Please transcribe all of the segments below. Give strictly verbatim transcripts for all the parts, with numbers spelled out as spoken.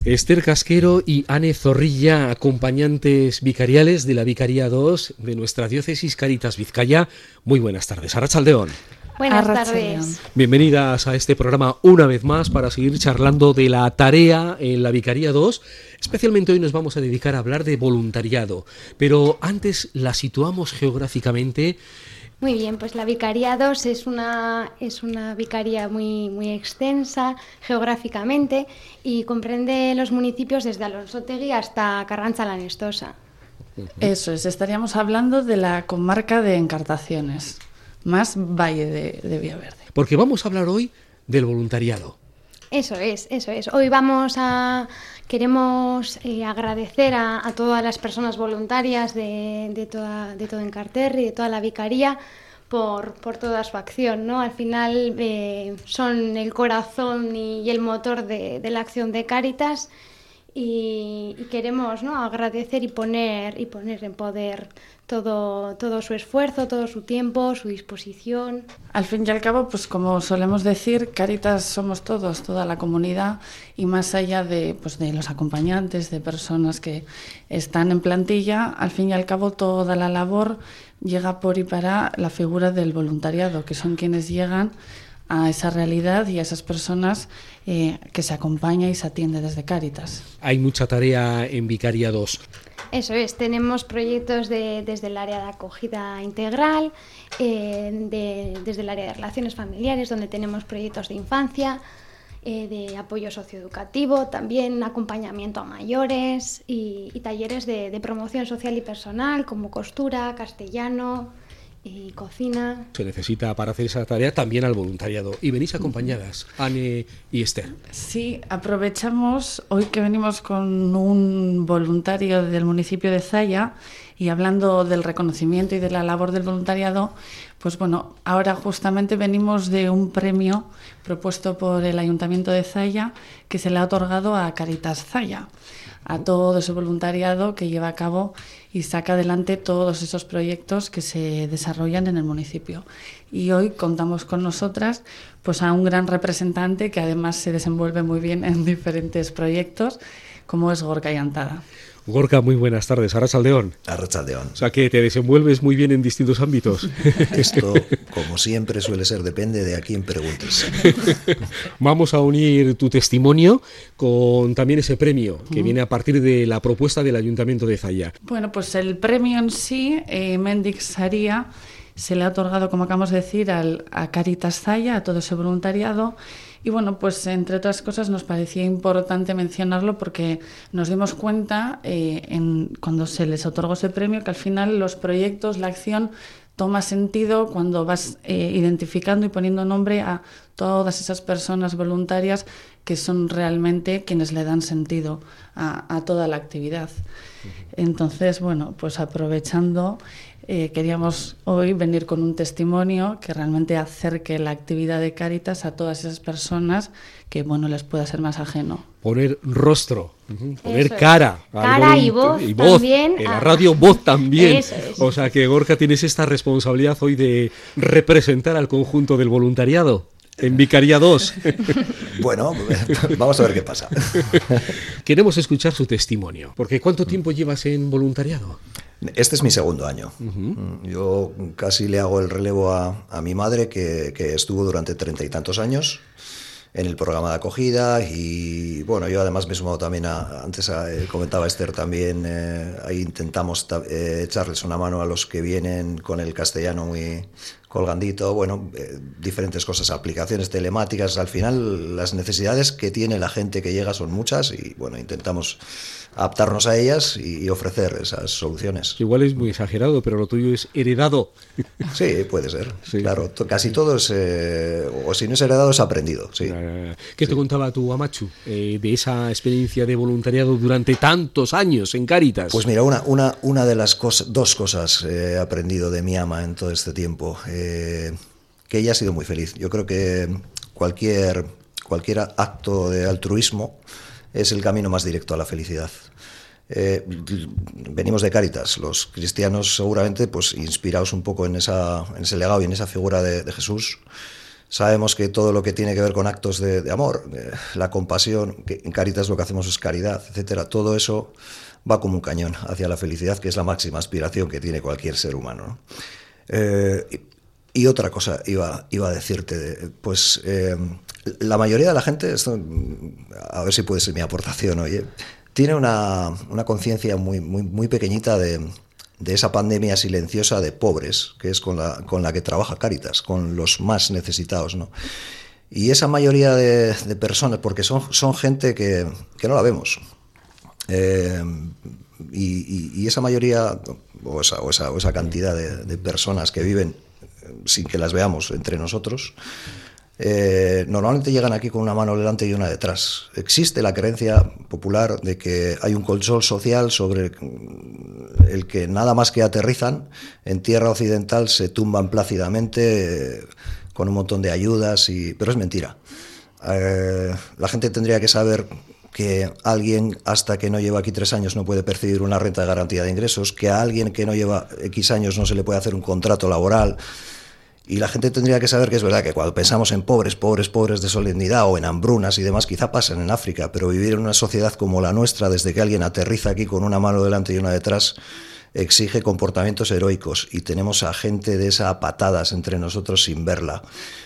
Esther Casquero y Ane Zorrilla, acompañantes vicariales de la Vicaría dos de nuestra diócesis Cáritas Vizcaya. Muy buenas tardes. Arratsaldeon. Buenas tardes. Bienvenidas a este programa una vez más para seguir charlando de la tarea en la Vicaría dos. Especialmente hoy nos vamos a dedicar a hablar de voluntariado, pero antes la situamos geográficamente. Muy bien, pues la Vicaría dos es una, es una vicaría muy, muy extensa geográficamente y comprende los municipios desde Alonsotegui hasta Carranza la Nestosa. Eso es, estaríamos hablando de la comarca de Encartaciones, más Valle de, de Villaverde. Porque vamos a hablar hoy del voluntariado. Eso es, eso es. Hoy vamos a... Queremos eh, agradecer a, a todas las personas voluntarias de, de, toda, de todo Encarterri, de toda la vicaría, por, por toda su acción, ¿no? Al final eh, son el corazón y, y el motor de, de la acción de Cáritas y, y queremos, ¿no?, agradecer y poner, y poner en poder todo, todo su esfuerzo, todo su tiempo, su disposición. Al fin y al cabo, pues como solemos decir, Cáritas somos todos, toda la comunidad, y más allá de, pues, de los acompañantes, de personas que están en plantilla, al fin y al cabo toda la labor llega por y para la figura del voluntariado, que son quienes llegan a esa realidad y a esas personas eh, que se acompaña y se atiende desde Cáritas. Hay mucha tarea en Vicaría dos. Eso es, tenemos proyectos de, desde el área de acogida integral, eh, de, desde el área de relaciones familiares, donde tenemos proyectos de infancia, eh, de apoyo socioeducativo, también acompañamiento a mayores y, y talleres de, de promoción social y personal, como costura, castellano y cocina. Se necesita para hacer esa tarea también al voluntariado. Y venís acompañadas, Ane y Esther. Sí, aprovechamos hoy que venimos con un voluntario del municipio de Zaya y hablando del reconocimiento y de la labor del voluntariado, pues bueno, ahora justamente venimos de un premio propuesto por el Ayuntamiento de Zaya que se le ha otorgado a Cáritas Zaya, a todo ese voluntariado que lleva a cabo y saca adelante todos esos proyectos que se desarrollan en el municipio. Y hoy contamos con nosotras pues a un gran representante que además se desenvuelve muy bien en diferentes proyectos, como es Gorka Yantada. Gorka, muy buenas tardes. Arratsaldeon. Arratsaldeon. O sea que te desenvuelves muy bien en distintos ámbitos. Esto, como siempre suele ser, depende de a quién preguntes. Vamos a unir tu testimonio con también ese premio que uh-huh. viene a partir de la propuesta del Ayuntamiento de Zaya. Bueno, pues el premio en sí, eh, Mendic Saria, se le ha otorgado, como acabamos de decir, al, a Cáritas Zaya, a todo ese voluntariado. Y bueno, pues entre otras cosas nos parecía importante mencionarlo porque nos dimos cuenta eh, en, cuando se les otorgó ese premio que al final los proyectos, la acción toma sentido cuando vas eh, identificando y poniendo nombre a todas esas personas voluntarias que son realmente quienes le dan sentido a, a toda la actividad. Entonces, bueno, pues aprovechando, eh, queríamos hoy venir con un testimonio que realmente acerque la actividad de Cáritas a todas esas personas que, bueno, les pueda ser más ajeno. Poner rostro, poner Eso cara. Es. Cara y voz, y voz también. En la radio voz también. Eso es. O sea que, Gorka, tienes esta responsabilidad hoy de representar al conjunto del voluntariado. En Vicaría dos. Bueno, vamos a ver qué pasa. Queremos escuchar su testimonio, porque ¿cuánto tiempo llevas en voluntariado? Este es mi segundo año. Uh-huh. Yo casi le hago el relevo a, a mi madre, que, que estuvo durante treinta y tantos años en el programa de acogida y bueno, yo además me he sumado también a, antes a, eh, comentaba Esther también, eh, ahí intentamos ta, eh, echarles una mano a los que vienen con el castellano muy colgandito, bueno, eh, diferentes cosas, aplicaciones telemáticas, al final las necesidades que tiene la gente que llega son muchas y bueno, intentamos adaptarnos a ellas y, y ofrecer esas soluciones. Igual es muy exagerado, pero lo tuyo es heredado. Sí, puede ser, sí. Claro, to, casi todo es, eh, o si no es heredado es aprendido, sí. ¿Qué te sí. contaba tu Amachu eh, de esa experiencia de voluntariado durante tantos años en Cáritas? Pues mira, una, una, una de las cosas, dos cosas he aprendido de mi ama en todo este tiempo, eh, que ella ha sido muy feliz. Yo creo que cualquier, cualquier acto de altruismo es el camino más directo a la felicidad. Eh, venimos de Cáritas, los cristianos seguramente pues inspirados un poco en, esa, en ese legado y en esa figura de, de Jesús, Sabemos que todo lo que tiene que ver con actos de, de amor, eh, la compasión, que en Cáritas lo que hacemos es caridad, etcétera, todo eso va como un cañón hacia la felicidad, que es la máxima aspiración que tiene cualquier ser humano, ¿no? Eh, y, y otra cosa iba, iba a decirte, pues eh, la mayoría de la gente, esto, a ver si puede ser mi aportación, oye, tiene una, una conciencia muy, muy, muy pequeñita de, de esa pandemia silenciosa de pobres, que es con la, con la que trabaja Cáritas, con los más necesitados, ¿no? Y esa mayoría de, de personas, porque son, son gente que, que no la vemos, Eh, y, y, y esa mayoría o esa, o esa, o esa cantidad de, de personas que viven sin que las veamos entre nosotros, eh, normalmente llegan aquí con una mano delante y una detrás. Existe la creencia popular de que hay un colchón social sobre el que nada más que aterrizan en tierra occidental se tumban plácidamente eh, con un montón de ayudas, y, pero es mentira. Eh, la gente tendría que saber que alguien hasta que no lleva aquí tres años no puede percibir una renta de garantía de ingresos, que a alguien que no lleva X años no se le puede hacer un contrato laboral, y la gente tendría que saber que es verdad que cuando pensamos en pobres, pobres, pobres de solemnidad o en hambrunas y demás, quizá pasen en África, pero vivir en una sociedad como la nuestra, desde que alguien aterriza aquí con una mano delante y una detrás, exige comportamientos heroicos, y tenemos a gente de esa a patadas entre nosotros sin verla.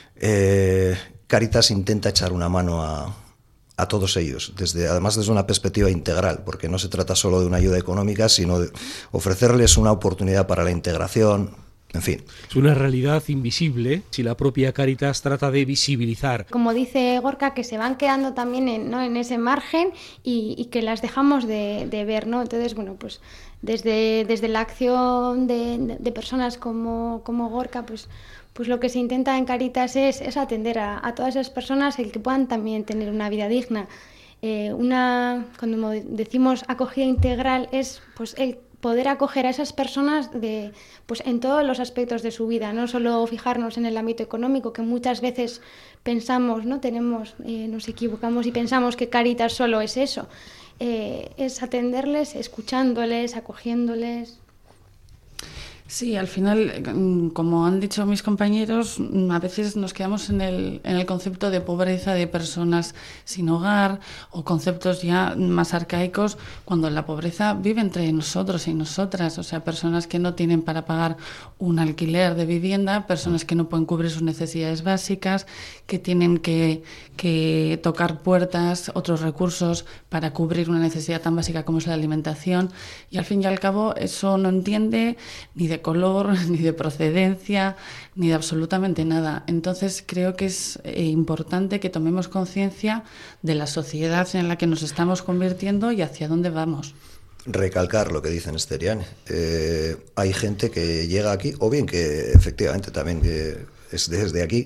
Eh, Cáritas intenta echar una mano a a todos ellos, desde, además desde una perspectiva integral, porque no se trata solo de una ayuda económica, sino de ofrecerles una oportunidad para la integración, en fin. Es una realidad invisible, si la propia Cáritas trata de visibilizar. Como dice Gorka, que se van quedando también en, ¿no? en ese margen y, y que las dejamos de, de ver, ¿no? Entonces, bueno, pues desde, desde la acción de, de personas como, como Gorka, pues pues lo que se intenta en Cáritas es, es atender a, a todas esas personas, el que puedan también tener una vida digna. Eh, una, cuando decimos acogida integral, es pues el poder acoger a esas personas de, pues en todos los aspectos de su vida, no solo fijarnos en el ámbito económico, que muchas veces pensamos, no tenemos, eh, nos equivocamos y pensamos que Cáritas solo es eso. Eh, es atenderles, escuchándoles, acogiéndoles. Sí, al final, como han dicho mis compañeros, a veces nos quedamos en el, en el concepto de pobreza de personas sin hogar o conceptos ya más arcaicos, cuando la pobreza vive entre nosotros y nosotras, o sea, personas que no tienen para pagar un alquiler de vivienda, personas que no pueden cubrir sus necesidades básicas, que tienen que, que tocar puertas, otros recursos para cubrir una necesidad tan básica como es la alimentación, y al fin y al cabo eso no entiende ni de color, ni de procedencia, ni de absolutamente nada. Entonces creo que es eh, importante que tomemos conciencia de la sociedad en la que nos estamos convirtiendo y hacia dónde vamos. Recalcar lo que dice Nesterian. Eh, hay gente que llega aquí, o bien que efectivamente también eh, es desde aquí,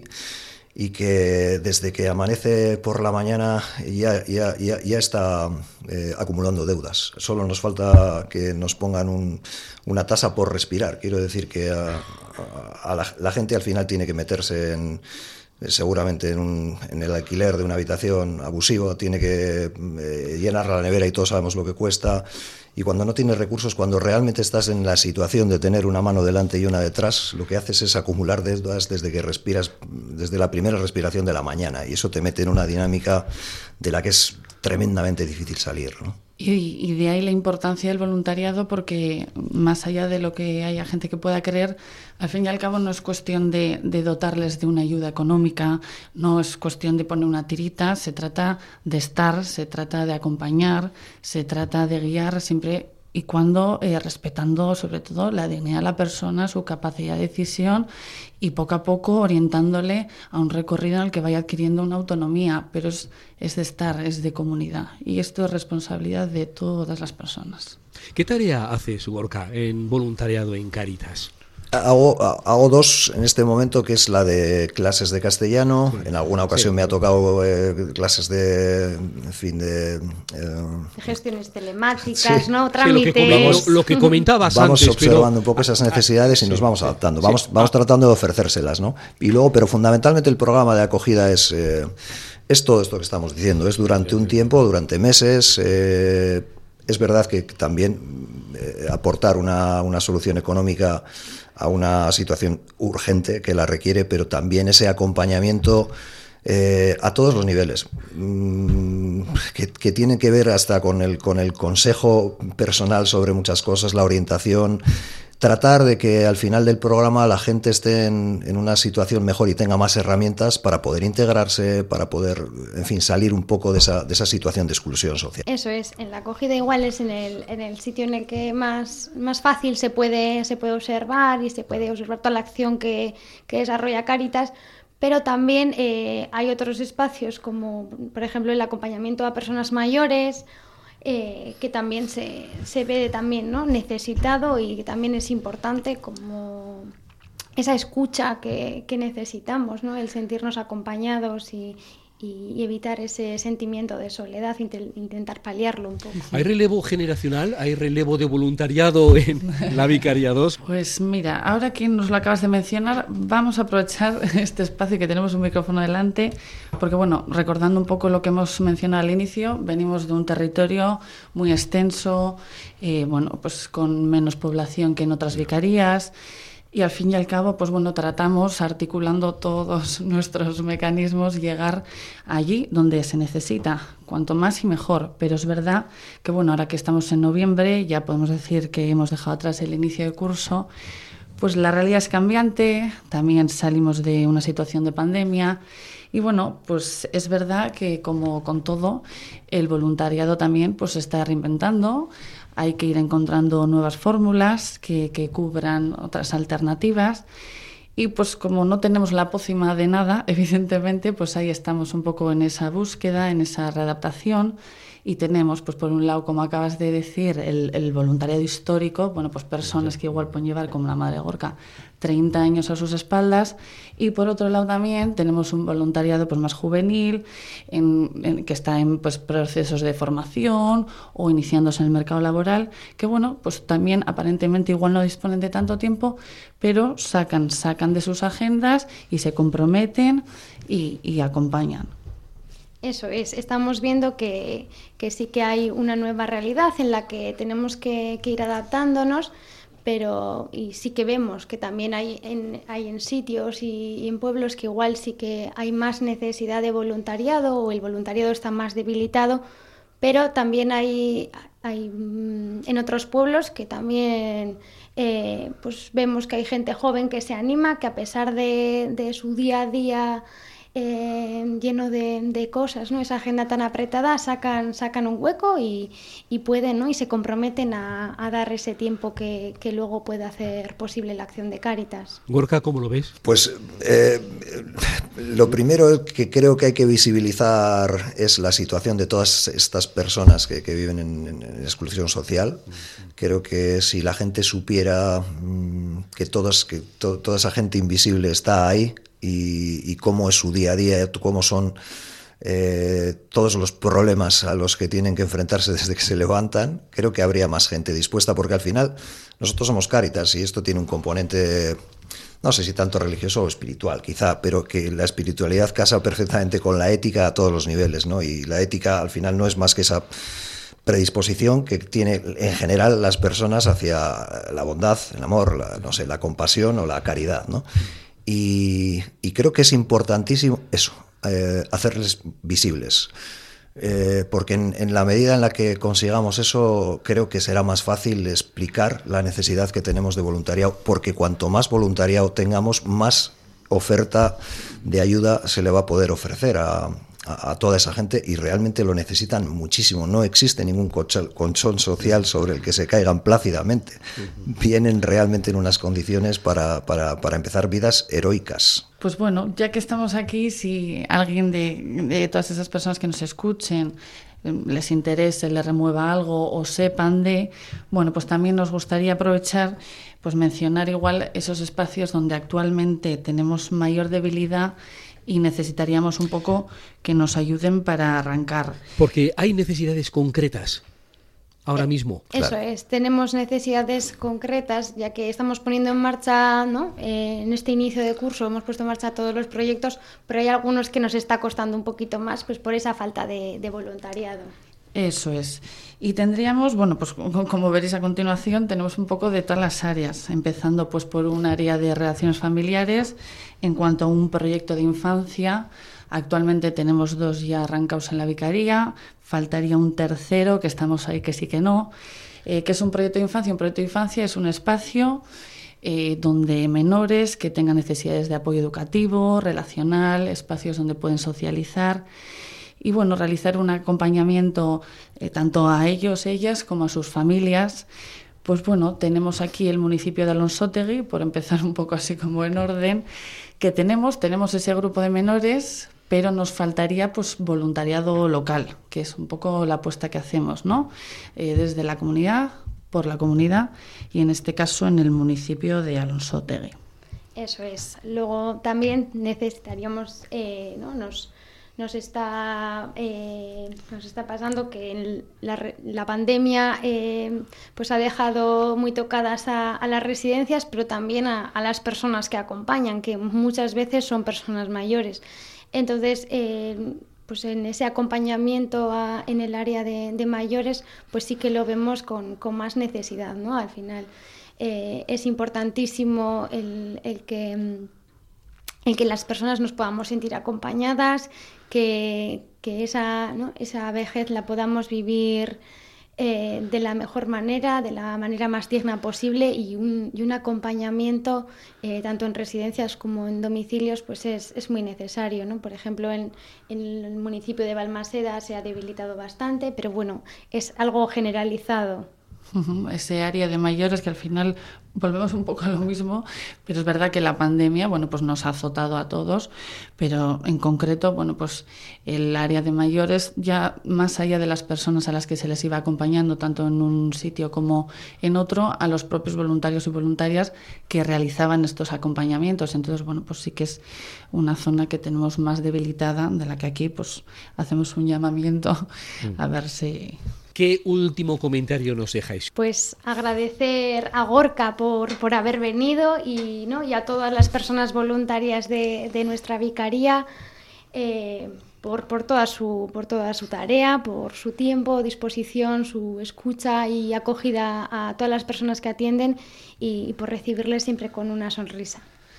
y que desde que amanece por la mañana ya, ya, ya, ya está eh, acumulando deudas. Solo nos falta que nos pongan un, una tasa por respirar. Quiero decir que a, a, a la, la gente al final tiene que meterse en, seguramente en, un, en el alquiler de una habitación abusivo, tiene que eh, llenar la nevera y todos sabemos lo que cuesta. Y cuando no tienes recursos, cuando realmente estás en la situación de tener una mano delante y una detrás, lo que haces es acumular deudas desde que respiras, desde la primera respiración de la mañana, y eso te mete en una dinámica de la que es tremendamente difícil salir, ¿no? Y, y de ahí la importancia del voluntariado, porque más allá de lo que haya gente que pueda creer, al fin y al cabo no es cuestión de, de dotarles de una ayuda económica, no es cuestión de poner una tirita, se trata de estar, se trata de acompañar, se trata de guiar siempre y cuando eh, respetando sobre todo la dignidad de la persona, su capacidad de decisión, y poco a poco orientándole a un recorrido en el que vaya adquiriendo una autonomía, pero es, es de estar, es de comunidad, y esto es responsabilidad de todas las personas. ¿Qué tarea hace Gorka en voluntariado en Cáritas? Hago, hago dos en este momento, que es la de clases de castellano. En alguna ocasión sí. me ha tocado eh, clases de, en fin, de... Eh, gestiones telemáticas, sí. ¿no? Sí, Trámites. lo, que vamos, lo que comentabas vamos antes. Vamos observando pero... un poco esas necesidades y sí, nos vamos sí, adaptando. Sí, vamos sí. vamos tratando de ofrecérselas, ¿no? Y luego, pero fundamentalmente el programa de acogida es... Eh, es todo esto que estamos diciendo. Es durante un tiempo, durante meses... Eh, es verdad que también eh, aportar una, una solución económica a una situación urgente que la requiere, pero también ese acompañamiento eh, a todos los niveles, mm, que, que tienen que ver hasta con el, con el consejo personal sobre muchas cosas, la orientación, tratar de que al final del programa la gente esté en, en una situación mejor y tenga más herramientas para poder integrarse, para poder, en fin, salir un poco de esa, de esa situación de exclusión social. Eso es, en la acogida igual es en el, en el sitio en el que más, más fácil se puede, se puede observar y se puede observar toda la acción que, que desarrolla Cáritas, pero también eh, hay otros espacios como, por ejemplo, el acompañamiento a personas mayores, Eh, que también se, se ve también, ¿no?, necesitado y que también es importante como esa escucha que, que necesitamos, ¿no?, el sentirnos acompañados y, y evitar ese sentimiento de soledad, intentar paliarlo un poco. ¿Hay relevo generacional? ¿Hay relevo de voluntariado en la Vicaría dos? Pues mira, ahora que nos lo acabas de mencionar, vamos a aprovechar este espacio que tenemos un micrófono delante, porque bueno, recordando un poco lo que hemos mencionado al inicio, venimos de un territorio muy extenso, eh, bueno, pues con menos población que en otras vicarías. Y al fin y al cabo, pues bueno, tratamos, articulando todos nuestros mecanismos, llegar allí donde se necesita, cuanto más y mejor. Pero es verdad que, bueno, ahora que estamos en noviembre, ya podemos decir que hemos dejado atrás el inicio de curso, pues la realidad es cambiante, también salimos de una situación de pandemia y bueno, pues es verdad que como con todo, el voluntariado también pues se está reinventando. Hay que ir encontrando nuevas fórmulas que, que cubran otras alternativas y pues como no tenemos la pócima de nada, evidentemente, pues ahí estamos un poco en esa búsqueda, en esa readaptación y tenemos, pues por un lado, como acabas de decir, el, el voluntariado histórico, bueno, pues personas que igual pueden llevar, como la Madre Gorka, treinta años a sus espaldas y por otro lado también tenemos un voluntariado pues más juvenil en, en, que está en pues procesos de formación o iniciándose en el mercado laboral que bueno pues también aparentemente igual no disponen de tanto tiempo pero sacan sacan de sus agendas y se comprometen y, y acompañan. Eso es, estamos viendo que, que sí que hay una nueva realidad en la que tenemos que, que ir adaptándonos, pero y sí que vemos que también hay en, hay en sitios y, y en pueblos que igual sí que hay más necesidad de voluntariado o el voluntariado está más debilitado, pero también hay, hay en otros pueblos que también eh, pues vemos que hay gente joven que se anima, que a pesar de, de su día a día Eh, lleno de, de cosas, ¿no?, esa agenda tan apretada, sacan, sacan un hueco y, y pueden, ¿no?, y se comprometen a, a dar ese tiempo que, que luego puede hacer posible la acción de Cáritas. Gorka, ¿cómo lo ves? Pues eh, lo primero que creo que hay que visibilizar es la situación de todas estas personas que, que viven en, en exclusión social. Creo que si la gente supiera mmm, que, todos, que to, toda esa gente invisible está ahí, Y, y cómo es su día a día, cómo son eh, todos los problemas a los que tienen que enfrentarse desde que se levantan, creo que habría más gente dispuesta, porque al final nosotros somos Cáritas y esto tiene un componente, no sé si tanto religioso o espiritual, quizá, pero que la espiritualidad casa perfectamente con la ética a todos los niveles, ¿no? Y la ética al final no es más que esa predisposición que tiene en general las personas hacia la bondad, el amor, la, no sé, la compasión o la caridad, ¿no? Y, y creo que es importantísimo eso, eh, hacerles visibles, eh, porque en, en la medida en la que consigamos eso, creo que será más fácil explicar la necesidad que tenemos de voluntariado, porque cuanto más voluntariado tengamos, más oferta de ayuda se le va a poder ofrecer a, a, a toda esa gente y realmente lo necesitan muchísimo. No existe ningún colchón social sobre el que se caigan plácidamente. Vienen realmente en unas condiciones para, para, para empezar vidas heroicas. Pues bueno, ya que estamos aquí, si alguien de, de todas esas personas que nos escuchen les interese, les remueva algo o sepan de, bueno, pues también nos gustaría aprovechar, pues mencionar igual esos espacios donde actualmente tenemos mayor debilidad y necesitaríamos un poco que nos ayuden para arrancar. Porque hay necesidades concretas ahora mismo. Eso claro. es, tenemos necesidades concretas, ya que estamos poniendo en marcha, ¿no? Eh, en este inicio de curso hemos puesto en marcha todos los proyectos, pero hay algunos que nos está costando un poquito más, pues por esa falta de, de voluntariado. Eso es. Y tendríamos, bueno, pues como veréis a continuación, tenemos un poco de todas las áreas, empezando pues por un área de relaciones familiares. En cuanto a un proyecto de infancia, actualmente tenemos dos ya arrancados en la vicaría, faltaría un tercero, que estamos ahí que sí que no. Eh, ¿Qué es un proyecto de infancia? Un proyecto de infancia es un espacio eh, donde menores que tengan necesidades de apoyo educativo, relacional, espacios donde pueden socializar, y bueno, realizar un acompañamiento eh, tanto a ellos, ellas, como a sus familias. Pues bueno, tenemos aquí el municipio de Alonsotegi, por empezar un poco así como en orden, que tenemos, tenemos ese grupo de menores, pero nos faltaría pues voluntariado local, que es un poco la apuesta que hacemos, ¿no? Eh, desde la comunidad, por la comunidad, y en este caso en el municipio de Alonsotegi. Eso es. Luego también necesitaríamos, eh, ¿no? Nos, nos está, eh, nos está pasando que en la, la pandemia eh, pues ha dejado muy tocadas a, a las residencias, pero también a, a las personas que acompañan, que muchas veces son personas mayores. Entonces, eh, pues en ese acompañamiento a, en el área de, de mayores, pues sí que lo vemos con, con más necesidad, ¿no? Al final eh, es importantísimo el, el que... el que las personas nos podamos sentir acompañadas, que, que esa, ¿no? esa vejez la podamos vivir eh, de la mejor manera, de la manera más digna posible, y un, y un acompañamiento eh, tanto en residencias como en domicilios pues es, es muy necesario, ¿no? Por ejemplo, en, en el municipio de Balmaseda se ha debilitado bastante, pero bueno, es algo generalizado. Ese área de mayores que al final volvemos un poco a lo mismo, pero es verdad que la pandemia, bueno, pues nos ha azotado a todos, pero en concreto, bueno, pues el área de mayores, ya más allá de las personas a las que se les iba acompañando, tanto en un sitio como en otro, a los propios voluntarios y voluntarias que realizaban estos acompañamientos. Entonces, bueno, pues sí que es una zona que tenemos más debilitada, de la que aquí pues hacemos un llamamiento a ver si... ¿Qué último comentario nos dejáis? Pues agradecer a Gorka por, por haber venido y, ¿no? y a todas las personas voluntarias de, de nuestra vicaría eh, por, por, toda su, por toda su tarea, por su tiempo, disposición, su escucha y acogida a todas las personas que atienden, y, y por recibirles siempre con una sonrisa.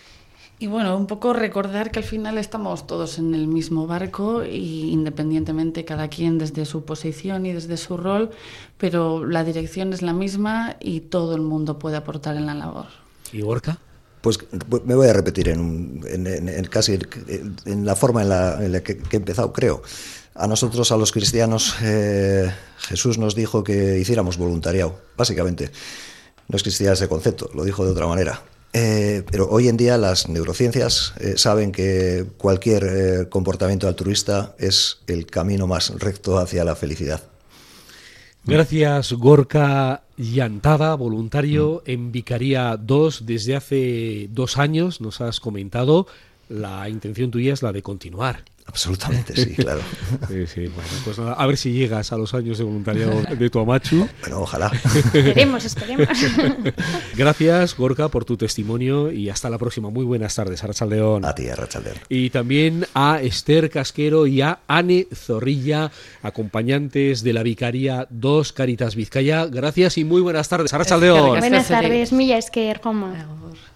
Y bueno, un poco recordar que al final estamos todos en el mismo barco, y independientemente cada quien desde su posición y desde su rol, pero la dirección es la misma y todo el mundo puede aportar en la labor. ¿Y Gorka? Pues me voy a repetir en, en, en, en casi en la forma en la, en la que, que he empezado, creo. A nosotros, a los cristianos, eh, Jesús nos dijo que hiciéramos voluntariado, básicamente. No es que existiera ese concepto, lo dijo de otra manera. Eh, pero hoy en día las neurociencias eh, saben que cualquier eh, comportamiento altruista es el camino más recto hacia la felicidad. Gracias, Gorka Llantada, voluntario mm. en Vicaría dos desde hace dos años. Nos has comentado, la intención tuya es la de continuar. Absolutamente, sí, claro. Sí, sí, bueno, pues nada, a ver si llegas a los años de voluntariado de tu Amachu. Bueno, ojalá. Esperemos, esperemos. Gracias, Gorka, por tu testimonio, y hasta la próxima. Muy buenas tardes, Arratsaldeon. A ti, Arratsaldeon. Y también a Esther Casquero y a Ane Zorrilla, acompañantes de la Vicaría dos Cáritas Vizcaya. Gracias y muy buenas tardes, Arratsaldeon. Buenas tardes, mila esker, Joma.